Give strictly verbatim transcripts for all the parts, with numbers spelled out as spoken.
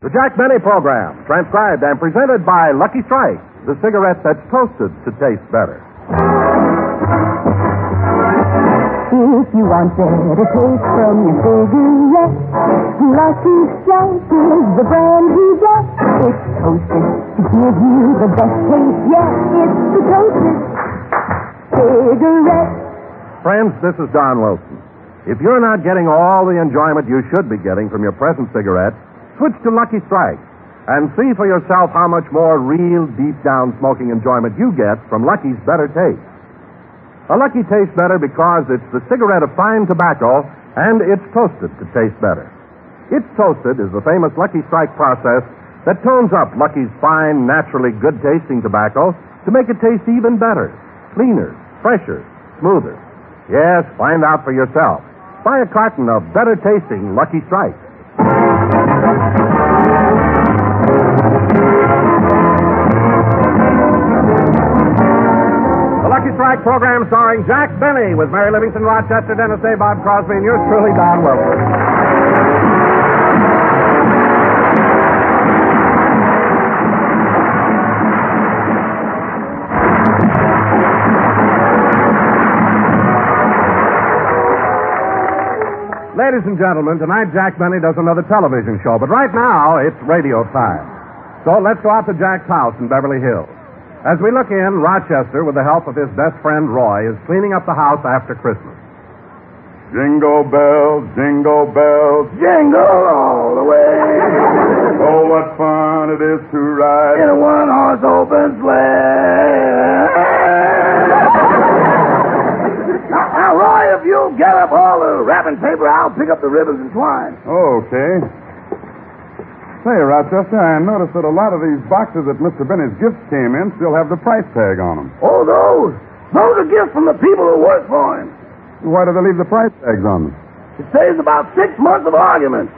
The Jack Benny Program, transcribed and presented by Lucky Strike, the cigarette that's toasted to taste better. If you want better taste from your cigarette, Lucky Strike is the brand you get. It's toasted to give you the best taste yet. It's the toasted cigarette. Friends, this is Don Wilson. If you're not getting all the enjoyment you should be getting from your present cigarette, switch to Lucky Strike and see for yourself how much more real, deep-down smoking enjoyment you get from Lucky's better taste. A Lucky tastes better because it's the cigarette of fine tobacco, and it's toasted to taste better. It's Toasted is the famous Lucky Strike process that tones up Lucky's fine, naturally good-tasting tobacco to make it taste even better, cleaner, fresher, smoother. Yes, find out for yourself. Buy a carton of better-tasting Lucky Strike. Lucky Strike program starring Jack Benny with Mary Livingston, Rochester, Dennis Day, Bob Crosby, and yours truly, Don Wilson. Ladies and gentlemen, tonight Jack Benny does another television show, but right now it's radio time. So let's go out to Jack's house in Beverly Hills. As we look in, Rochester, with the help of his best friend Roy, is cleaning up the house after Christmas. Jingle bells, jingle bells, jingle all the way. Oh, what fun it is to ride in a one-horse open sleigh. now, now, Roy, if you'll get up all the wrapping paper, I'll pick up the ribbons and twine. Okay. Say, Rochester, I noticed that a lot of these boxes that Mister Benny's gifts came in still have the price tag on them. Oh, those? Those are gifts from the people who work for him. Why do they leave the price tags on them? It saves about six months of arguments.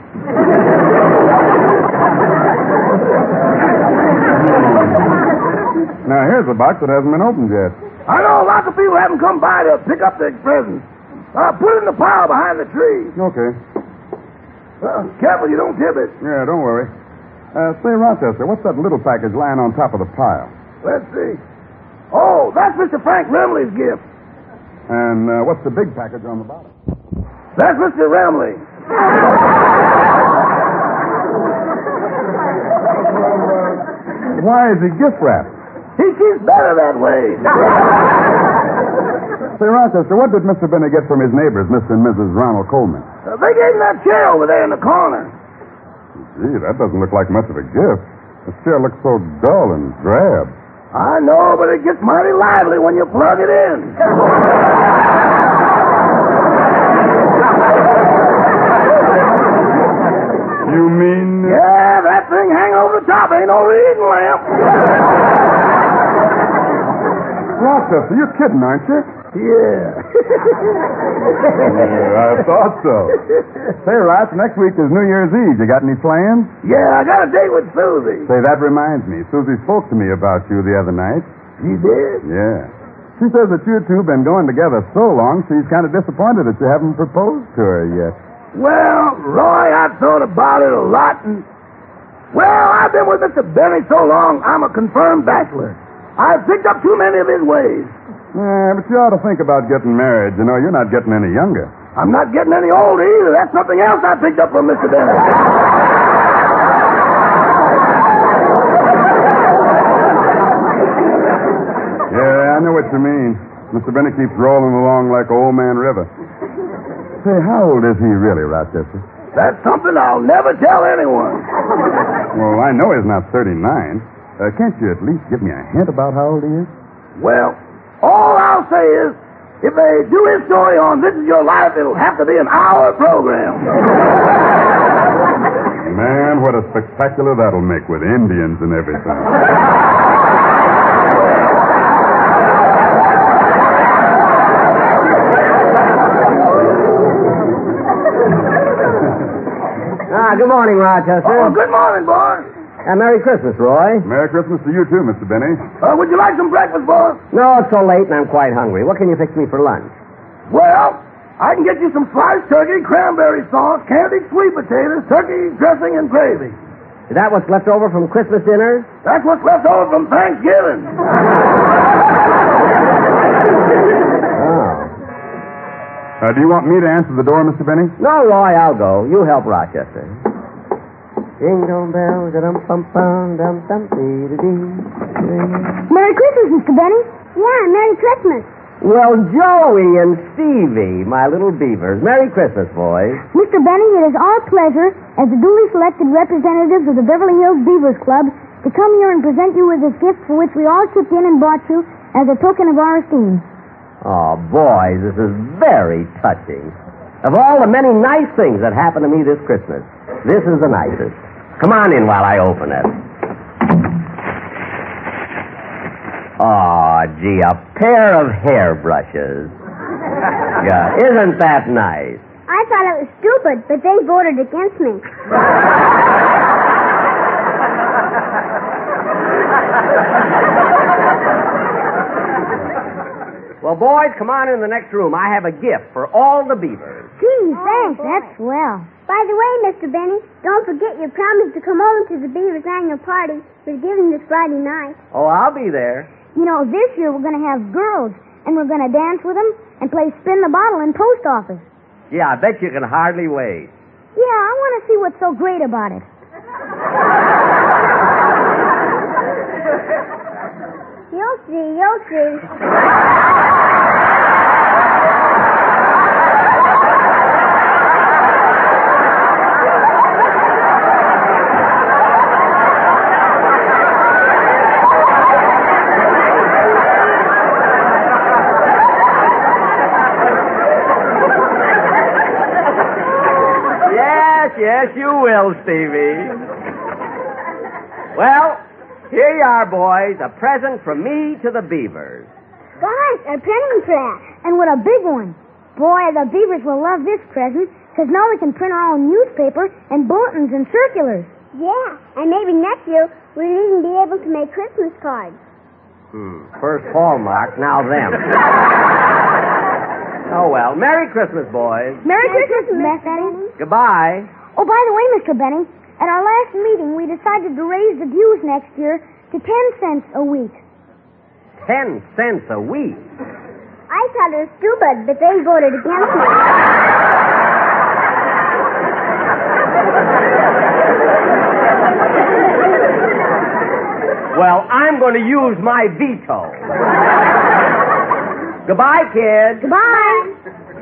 Now, here's a box that hasn't been opened yet. I know lots of people haven't come by to pick up their presents. Uh, put it in the pile behind the tree. Okay. Well, careful you don't tip it. Yeah, don't worry. Uh, say, Rochester, what's that little package lying on top of the pile? Let's see. Oh, that's Mister Frank Remley's gift. And uh, what's the big package on the bottom? That's Mister Remley. Why is he gift wrapped? He keeps better that way. Say, Rochester, what did Mister Benny get from his neighbors, Mister and Missus Ronald Coleman? Uh, they gave him that chair over there in the corner. Gee, that doesn't look like much of a gift. The chair looks so dull and drab. I know, but it gets mighty lively when you plug it in. You mean... Yeah, that thing hanging over the top ain't no reading lamp. Rochester, you're kidding, aren't you? Yeah. Yeah, I thought so. Say, Roch, next week is New Year's Eve. You got any plans? Yeah, I got a date with Susie. Say, that reminds me. Susie spoke to me about you the other night. She did? Yeah. She says that you two have been going together so long, she's kind of disappointed that you haven't proposed to her yet. Well, Roy, I've thought about it a lot, and... Well, I've been with Mister Benny so long, I'm a confirmed bachelor. I've picked up too many of his ways. Yeah, but you ought to think about getting married. You know, you're not getting any younger. I'm not getting any older either. That's something else I picked up from Mister Benny. Yeah, I know what you mean. Mister Benny keeps rolling along like Old Man River. Say, how old is he really, Rochester? That's something I'll never tell anyone. Well, I know he's not thirty-nine. Uh, can't you at least give me a hint about how old he is? Well, all I'll say is, if they do his story on This Is Your Life, it'll have to be an hour program. Man, what a spectacular that'll make with Indians and everything. Ah, good morning, Rochester. Oh, good morning, boy. And Merry Christmas, Roy. Merry Christmas to you, too, Mister Benny. Uh, would you like some breakfast, boy? No, it's so late and I'm quite hungry. What can you fix me for lunch? Well, I can get you some sliced turkey, cranberry sauce, candied sweet potatoes, turkey dressing, and gravy. Is that what's left over from Christmas dinner? That's what's left over from Thanksgiving. Oh. Uh, do you want me to answer the door, Mister Benny? No, Roy, I'll go. You help Rochester. Jingle bells, dum bum bum dum dum dee dee. Merry Christmas, Mister Benny. Yeah, Merry Christmas. Well, Joey and Stevie, my little beavers. Merry Christmas, boys. Mister Benny, it is our pleasure, as the duly selected representatives of the Beverly Hills Beavers Club, to come here and present you with this gift for which we all chipped in and bought you as a token of our esteem. Oh, boys, this is very touching. Of all the many nice things that happened to me this Christmas, this is the nicest. Come on in while I open it. Oh, gee, a pair of hairbrushes. Yeah, isn't that nice? I thought it was stupid, but they voted against me. Well, boys, come on in the next room. I have a gift for all the beavers. Gee, thanks. That's swell. By the way, Mister Benny, don't forget your promise to come over to the Beavers' annual party we're giving this Friday night. Oh, I'll be there. You know, this year we're going to have girls, and we're going to dance with them and play spin the bottle in post office. Yeah, I bet you can hardly wait. Yeah, I want to see what's so great about it. You'll see, you'll see. Yes, you will, Stevie. Well, here you are, boys. A present from me to the beavers. Gosh, a printing press. And what a big one. Boy, the beavers will love this present, because now we can print our own newspaper and bulletins and circulars. Yeah, and maybe next year we'll even be able to make Christmas cards. Hmm. First Hallmark, now them. Oh, well. Merry Christmas, boys. Merry, Merry Christmas, Miss Benny. Goodbye. Oh, by the way, Mister Benny, at our last meeting, we decided to raise the dues next year to ten cents a week. Ten cents a week? I thought it was stupid, but they voted against me. Well, I'm going to use my veto. Goodbye, kids. Goodbye.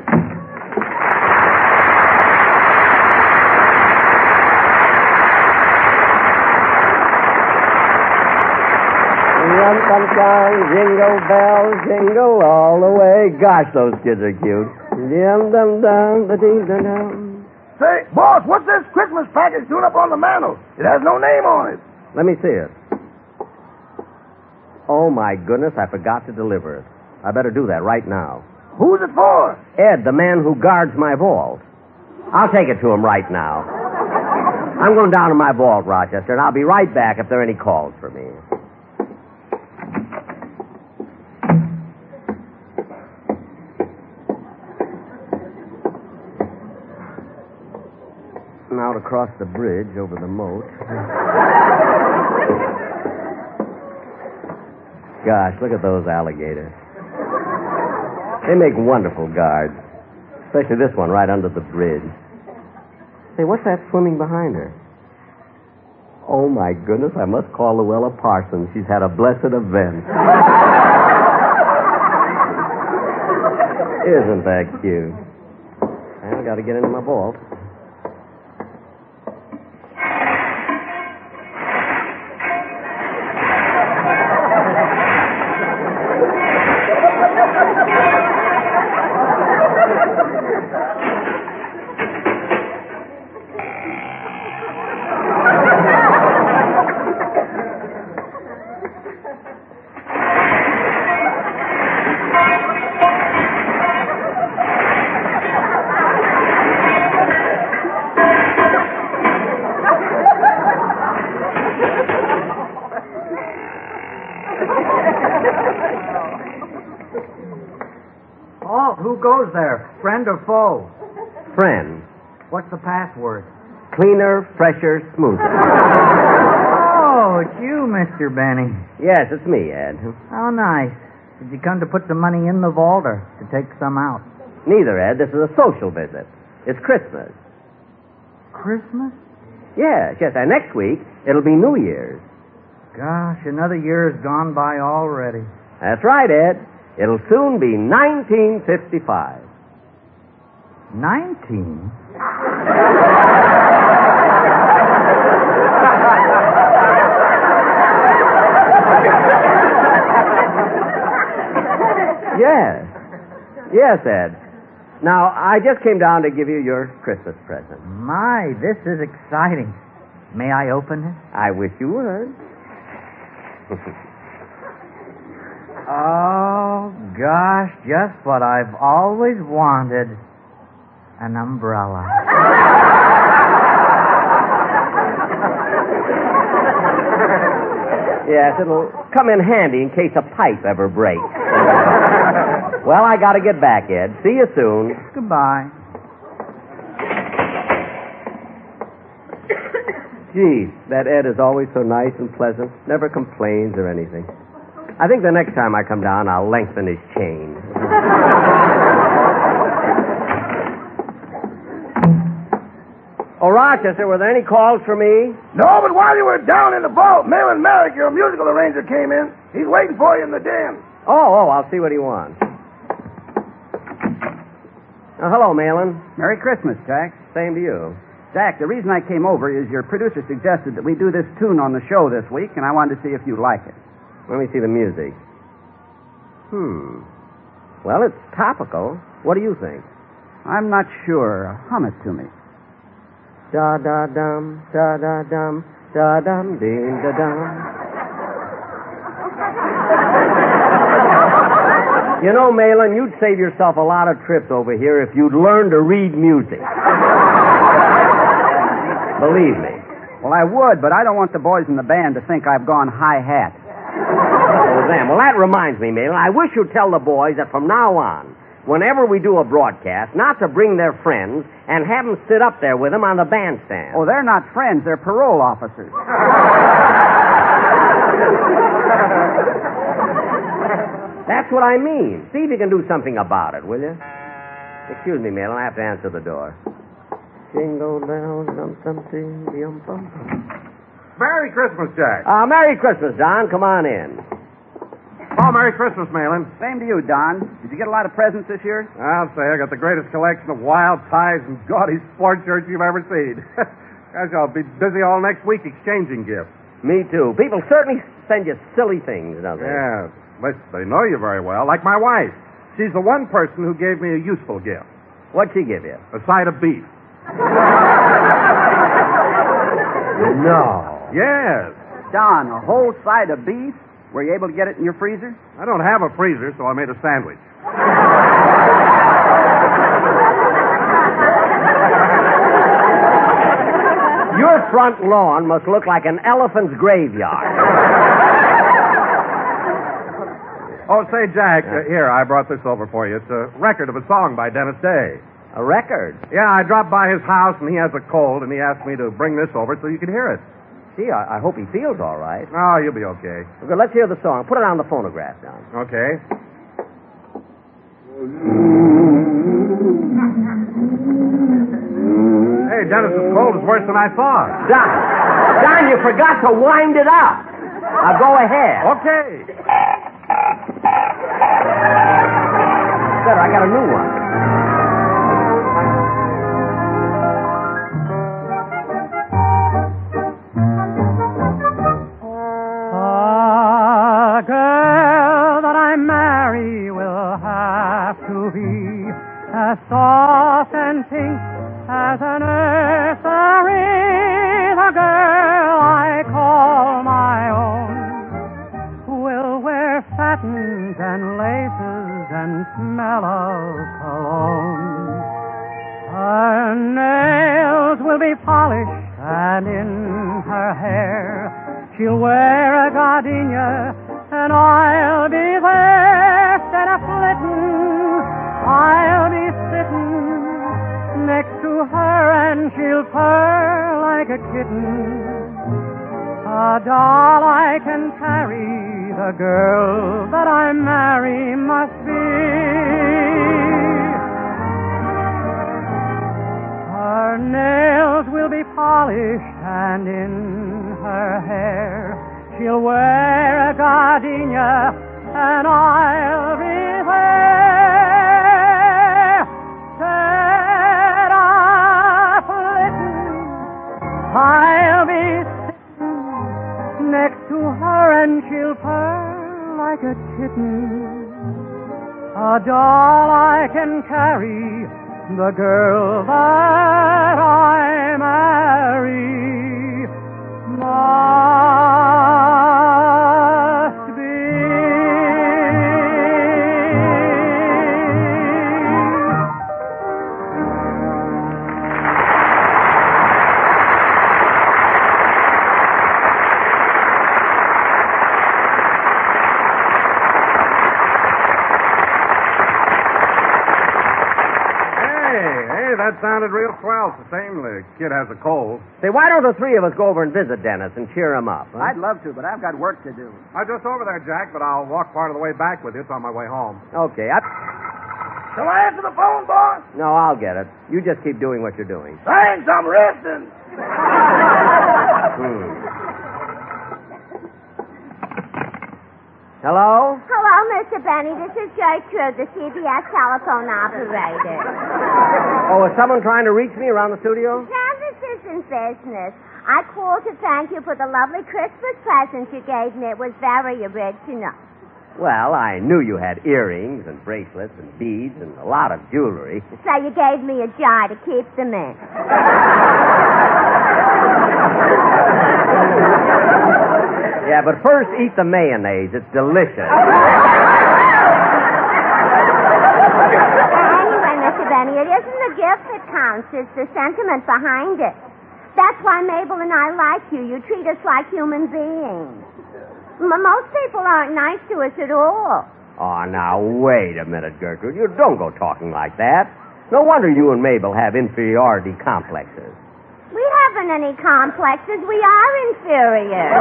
Rum song, jingle bells, jingle all the way. Gosh, those kids are cute. Dum dum dum, ba dee dum dum. Say, boss, what's this Christmas package doing up on the mantel? It has no name on it. Let me see it. Oh, my goodness, I forgot to deliver it. I better do that right now. Who's it for? Ed, the man who guards my vault. I'll take it to him right now. I'm going down to my vault, Rochester, and I'll be right back if there are any calls for me. Out across the bridge over the moat. Gosh, look at those alligators. They make wonderful guards. Especially this one right under the bridge. Say, what's that swimming behind her? Oh, my goodness, I must call Luella Parsons. She's had a blessed event. Isn't that cute? I've got to get into my vault. Oh, who goes there? Friend or foe? Friend. What's the password? Cleaner, fresher, smoother. Mister Benny. Yes, it's me, Ed. How nice. Did you come to put the money in the vault or to take some out? Neither, Ed. This is a social visit. It's Christmas. Christmas? Yes, yes. And next week, it'll be New Year's. Gosh, another year's gone by already. That's right, Ed. It'll soon be nineteen fifty-five. Nineteen? Yes. Yes, Ed. Now, I just came down to give you your Christmas present. My, this is exciting. May I open it? I wish you would. Oh, gosh, just what I've always wanted. An umbrella. Yes, it'll come in handy in case a pipe ever breaks. Well, I gotta get back, Ed. See you soon. Goodbye. Gee, that Ed is always so nice and pleasant. Never complains or anything. I think the next time I come down, I'll lengthen his chain. Oh, Rochester, were there any calls for me? No, but while you were down in the vault, Malin Merrick, your musical arranger, came in. He's waiting for you in the den. Oh, oh, I'll see what he wants. Oh, hello, Malin. Merry Christmas, Jack. Same to you. Jack, the reason I came over is your producer suggested that we do this tune on the show this week, and I wanted to see if you'd like it. Let me see the music. Hmm. Well, it's topical. What do you think? I'm not sure. Hum it to me. Da da dum, da da dum, da dum, ding da dum. You know, Malin, you'd save yourself a lot of trips over here if you'd learn to read music. Believe me. Well, I would, but I don't want the boys in the band to think I've gone hi-hat. Oh, them. Well, that reminds me, Malin. I wish you'd tell the boys that from now on, whenever we do a broadcast, not to bring their friends and have them sit up there with them on the bandstand. Oh, they're not friends. They're parole officers. That's what I mean. See if you can do something about it, will you? Excuse me, Malin. I have to answer the door. Jingle bells, dum dum ding, dum dum. Merry Christmas, Jack. Uh, Merry Christmas, Don. Come on in. Oh, Merry Christmas, Malin. Same to you, Don. Did you get a lot of presents this year? I'll say I got the greatest collection of wild ties and gaudy sport shirts you've ever seen. Gosh, I'll be busy all next week exchanging gifts. Me too. People certainly send you silly things, don't they? Yeah, but they know you very well, like my wife. She's the one person who gave me a useful gift. What'd she give you? A side of beef. No. Yes. Don, a whole side of beef? Were you able to get it in your freezer? I don't have a freezer, so I made a sandwich. Your front lawn must look like an elephant's graveyard. Oh, say, Jack, uh, here, I brought this over for you. It's a record of a song by Dennis Day. A record? Yeah, I dropped by his house, and he has a cold, and he asked me to bring this over so you could hear it. Gee, I, I hope he feels all right. Oh, you'll be okay. Well, good, let's hear the song. Put it on the phonograph, Don. Okay. Hey, Dennis's cold is worse than I thought. Don, Don, you forgot to wind it up. Now go ahead. Okay. Better, I got a new one. The girl that I marry will have to be as soft and pink as a nursery. The girl I call my own will wear satins and laces and smell of cologne. Her nails will be polished, and in her hair she'll wear a gardenia, and I'll be there instead of flitting. I'll be sitting next to her, and she'll purr like a kitten. A doll I can carry, the girl that I marry must be. Her nails will be polished, and in her hair she'll wear a gardenia, and I'll be there. Set up flitting, I'll be sitting next to her, and she'll purr like a kitten. A doll I can carry, the girl that I marry must be. That sounded real swell. It's the same. The kid has a cold. Say, why don't the three of us go over and visit Dennis and cheer him up? Huh? I'd love to, but I've got work to do. I'm just over there, Jack, but I'll walk part of the way back with you. It's on my way home. Okay. I... Shall I answer the phone, boss? No, I'll get it. You just keep doing what you're doing. Thanks, I'm resting. Hmm. Hello? Hello, Mister Benny. This is Gertrude, the C B S telephone operator. Oh, is someone trying to reach me around the studio? Now, this isn't business. I called to thank you for the lovely Christmas present you gave me. It was very original. Well, I knew you had earrings and bracelets and beads and a lot of jewelry. So you gave me a jar to keep them in. Yeah, but first eat the mayonnaise. It's delicious. Anyway, Mister Benny, it isn't the gift that counts. It's the sentiment behind it. That's why Mabel and I like you. You treat us like human beings. M- most people aren't nice to us at all. Oh, now, wait a minute, Gertrude. You don't go talking like that. No wonder you and Mabel have inferiority complexes. We haven't any complexes. We are inferior.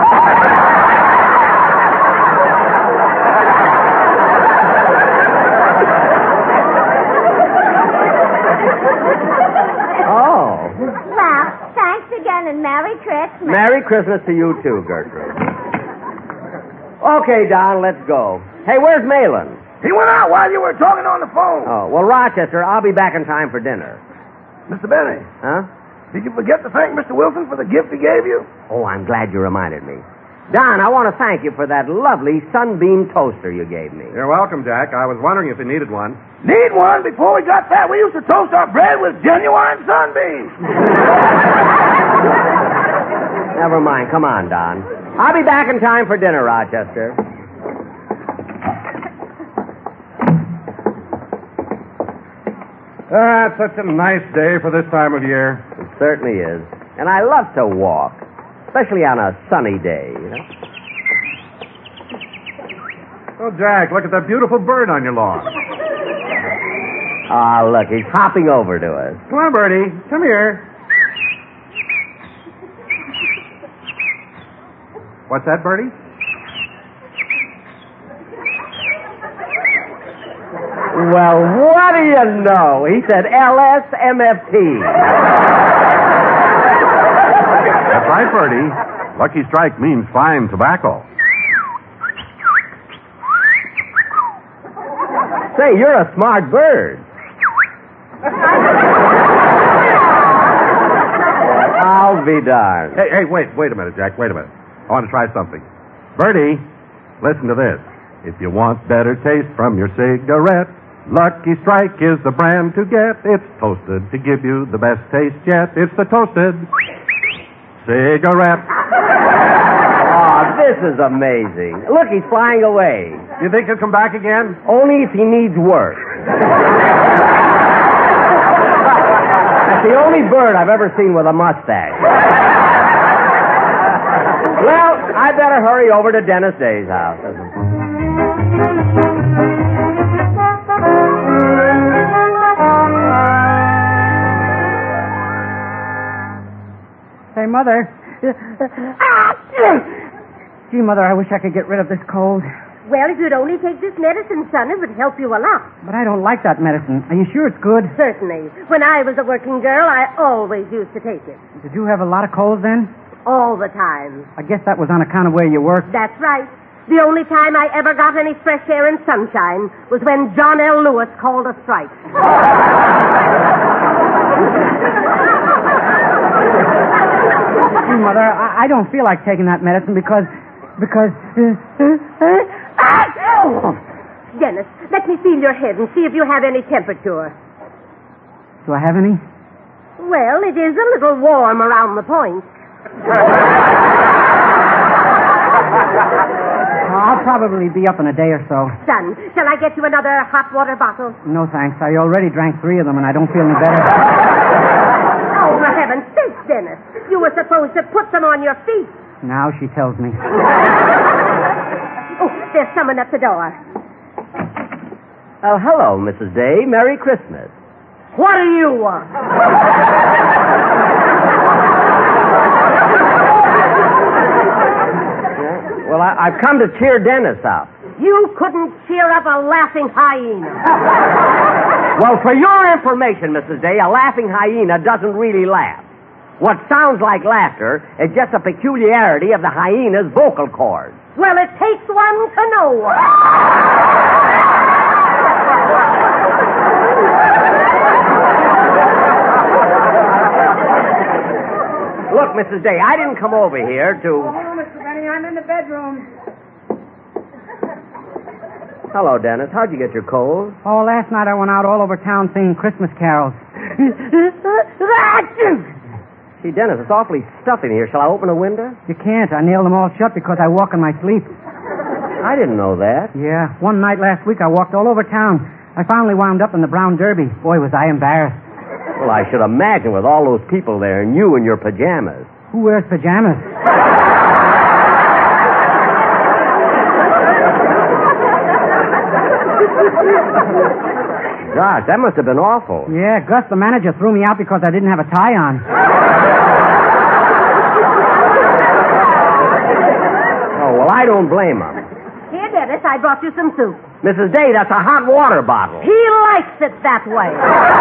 Oh. Well, thanks again and Merry Christmas. Merry Christmas to you, too, Gertrude. Okay, Don, let's go. Hey, where's Malin? He went out while you were talking on the phone. Oh, well, Rochester, I'll be back in time for dinner. Mister Benny, Huh? did you forget to thank Mister Wilson for the gift he gave you? Oh, I'm glad you reminded me. Don, I want to thank you for that lovely sunbeam toaster you gave me. You're welcome, Jack. I was wondering if you needed one. Need one? Before we got that, we used to toast our bread with genuine sunbeams. Never mind. Come on, Don. I'll be back in time for dinner, Rochester. Ah, it's such a nice day for this time of year. It certainly is. And I love to walk, especially on a sunny day, you know? Oh, Jack, look at that beautiful bird on your lawn. Ah, look, he's hopping over to us. Come on, Bertie. Come here. What's that, Bertie? Well, what do you know? He said L S M F T. That's right, Bertie. Lucky Strike means fine tobacco. Say, you're a smart bird. I'll be darned. Hey, hey, wait, wait a minute, Jack. Wait a minute. I want to try something. Bertie, listen to this. If you want better taste from your cigarette, Lucky Strike is the brand to get. It's toasted to give you the best taste yet. It's the toasted cigarette. Oh, this is amazing. Look, he's flying away. You think he'll come back again? Only if he needs work. That's the only bird I've ever seen with a mustache. Well, I better hurry over to Dennis Day's house. Hey, Mother. Gee, Mother, I wish I could get rid of this cold. Well, if you'd only take this medicine, son, it would help you a lot. But I don't like that medicine. Are you sure it's good? Certainly. When I was a working girl, I always used to take it. Did you have a lot of colds then? All the time. I guess that was on account of where you worked. That's right. The only time I ever got any fresh air and sunshine was when John L. Lewis called a strike. Gee, Mother, I, I don't feel like taking that medicine because... because... Oh! Dennis, let me feel your head and see if you have any temperature. Do I have any? Well, it is a little warm around the point. I'll probably be up in a day or so. Son, shall I get you another hot water bottle? No, thanks. I already drank three of them, and I don't feel any better. Oh, for heaven's sake, Dennis. You were supposed to put them on your feet. Now she tells me. Oh, there's someone at the door. Oh, hello, Missus Day. Merry Christmas. What do you want? Well, I, I've come to cheer Dennis up. You couldn't cheer up a laughing hyena. Well, for your information, Missus Day, a laughing hyena doesn't really laugh. What sounds like laughter is just a peculiarity of the hyena's vocal cords. Well, it takes one to know one. Look, Missus Day, I didn't come over here to... Oh, Mister Benny, I'm in the bedroom. Hello, Dennis. How'd you get your cold? Oh, last night I went out all over town singing Christmas carols. See, Dennis, it's awfully stuffy in here. Shall I open a window? You can't. I nailed them all shut because I walk in my sleep. I didn't know that. Yeah. One night last week I walked all over town. I finally wound up in the Brown Derby. Boy, was I embarrassed. Well, I should imagine with all those people there and you in your pajamas. Who wears pajamas? Gosh, that must have been awful. Yeah, Gus, the manager, threw me out because I didn't have a tie on. Oh, well, I don't blame him. Here, Dennis, I brought you some soup. Missus Day, that's a hot water bottle. He likes it that way.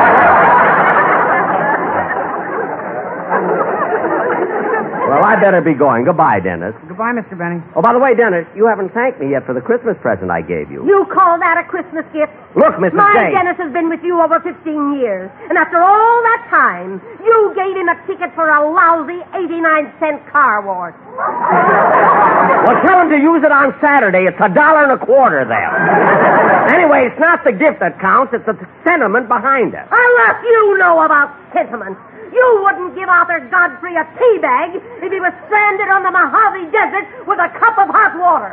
Well, I better be going. Goodbye, Dennis. Goodbye, Mister Benny. Oh, by the way, Dennis, you haven't thanked me yet for the Christmas present I gave you. You call that a Christmas gift? Look, Missus My Day. Dennis has been with you over fifteen years. And after all that time, you gave him a ticket for a lousy eighty-nine cent car wash. Well, tell him to use it on Saturday. It's a dollar and a quarter there. Anyway, it's not the gift that counts. It's the sentiment behind it. Unless you know about sentiment. You wouldn't give Arthur Godfrey a tea bag if he was stranded on the Mojave Desert with a cup of hot water.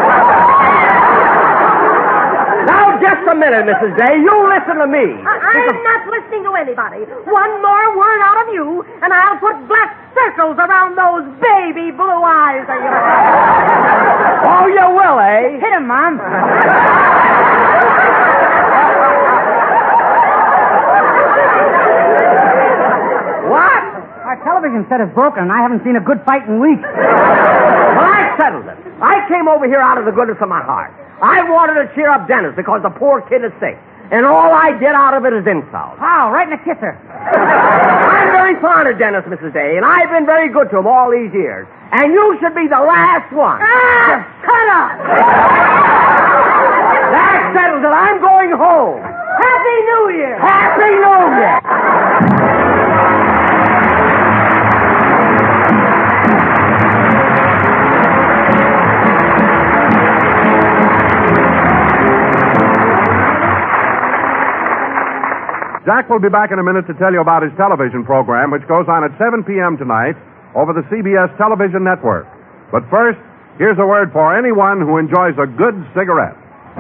Now, just a minute, Missus Day. You listen to me. I- I'm not listening to anybody. One more word out of you, and I'll put black circles around those baby blue eyes of yours. Oh, you will, eh? Hit him, Mom. What? Our television set is broken, and I haven't seen a good fight in weeks. Well, I settled it. I came over here out of the goodness of my heart. I wanted to cheer up Dennis because the poor kid is sick. And all I get out of it is insult. How? Right in the kisser. I'm very fond of Dennis, Missus Day, and I've been very good to him all these years. And you should be the last one. Ah, cut up! That settles it. I'm going home. Happy New Year! Happy New Year! Jack will be back in a minute to tell you about his television program, which goes on at seven p.m. tonight over the C B S television network. But first, here's a word for anyone who enjoys a good cigarette.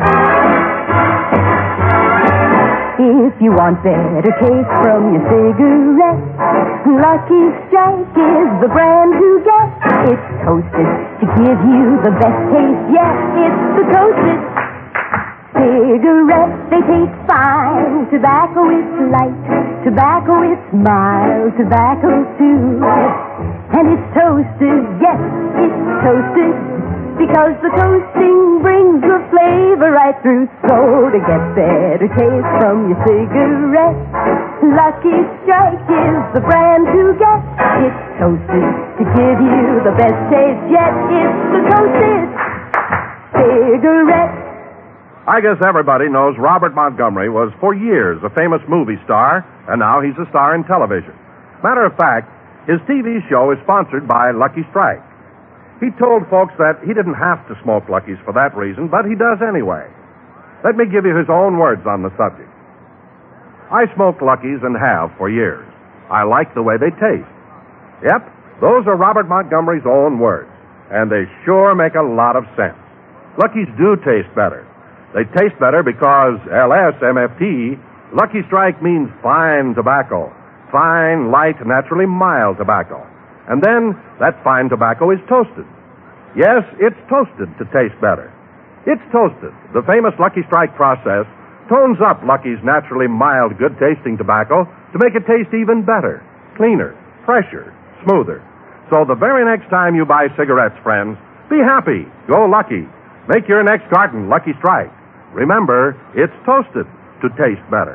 If you want better taste from your cigarette, Lucky Strike is the brand to get. It's toasted to give you the best taste yet. It's the toasted cigarette. They taste fine. Tobacco is light. Tobacco is mild. Tobacco too. And it's toasted. Yes, it's toasted because the toasting brings the flavor right through. So to get better taste from your cigarette, Lucky Strike is the brand to get. It's toasted to give you the best taste yet. It's the toasted cigarette. I guess everybody knows Robert Montgomery was for years a famous movie star, and now he's a star in television. Matter of fact, his T V show is sponsored by Lucky Strike. He told folks that he didn't have to smoke Luckies for that reason, but he does anyway. Let me give you his own words on the subject. I smoked Luckies and have for years. I like the way they taste. Yep, those are Robert Montgomery's own words, and they sure make a lot of sense. Luckies do taste better. They taste better because L S M F T, Lucky Strike, means fine tobacco. Fine, light, naturally mild tobacco. And then that fine tobacco is toasted. Yes, it's toasted to taste better. It's toasted. The famous Lucky Strike process tones up Lucky's naturally mild, good-tasting tobacco to make it taste even better, cleaner, fresher, smoother. So the very next time you buy cigarettes, friends, be happy. Go Lucky. Make your next carton Lucky Strike. Remember, it's toasted to taste better.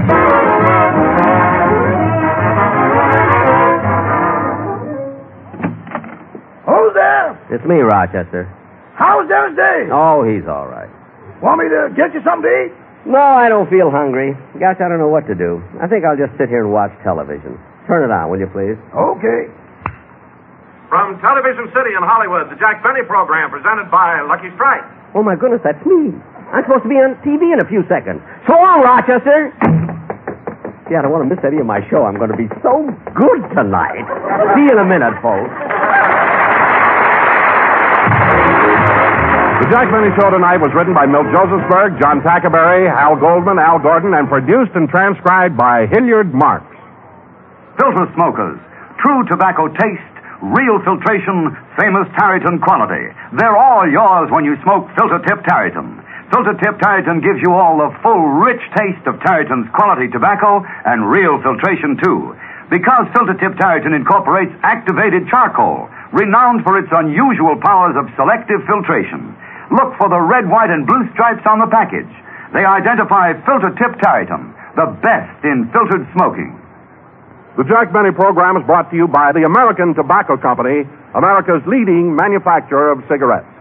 Who's there? It's me, Rochester. How's Dennis Day? Oh, he's all right. Want me to get you something to eat? No, I don't feel hungry. Gosh, I don't know what to do. I think I'll just sit here and watch television. Turn it on, will you, please? Okay. From Television City in Hollywood, the Jack Benny program presented by Lucky Strike. Oh, my goodness, that's me. I'm supposed to be on T V in a few seconds. So long, Rochester. Gee, I don't want to miss any of my show. I'm going to be so good tonight. See you in a minute, folks. The Jack Benny Show tonight was written by Milt Josephsberg, John Tackerberry, Hal Goldman, Al Gordon, and produced and transcribed by Hilliard Marks. Filter smokers, true tobacco taste, real filtration, famous Tareyton quality. They're all yours when you smoke Filter Tip Tareyton. Filter Tip Tareyton gives you all the full, rich taste of Tareyton's quality tobacco and real filtration, too. Because Filter Tip Tareyton incorporates activated charcoal, renowned for its unusual powers of selective filtration. Look for the red, white, and blue stripes on the package. They identify Filter Tip Tareyton, the best in filtered smoking. The Jack Benny program is brought to you by the American Tobacco Company, America's leading manufacturer of cigarettes.